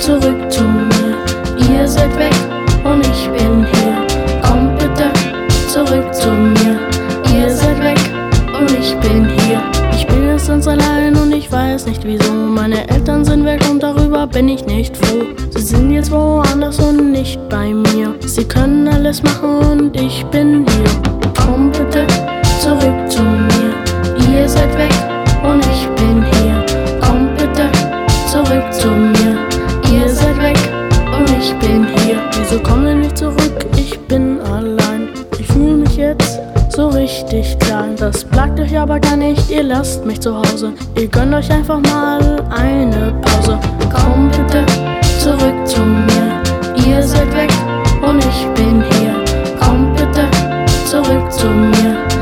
zurück zu mir. Ihr seid weg und ich bin hier. Kommt bitte zurück zu mir. Ihr seid weg und ich bin hier. Ich bin jetzt ganz allein und ich weiß nicht wieso. Meine Eltern sind weg und darüber bin ich nicht froh. Sie sind jetzt woanders und nicht bei mir. Sie können alles machen und ich bin hier. Kommt bitte zurück zu mir. Ihr seid weg und ich bin hier. Kommt bitte zurück zu mir. Ihr seid weg und ich bin hier. Wieso kommt ihr nicht zurück? Ich bin allein. Ich fühle mich jetzt so richtig klein. Das plagt euch aber gar nicht, ihr lasst mich zu Hause. Ihr gönnt euch einfach mal eine Pause. Kommt bitte zurück zu mir. Ihr seid weg und ich bin hier. Kommt bitte zurück zu mir.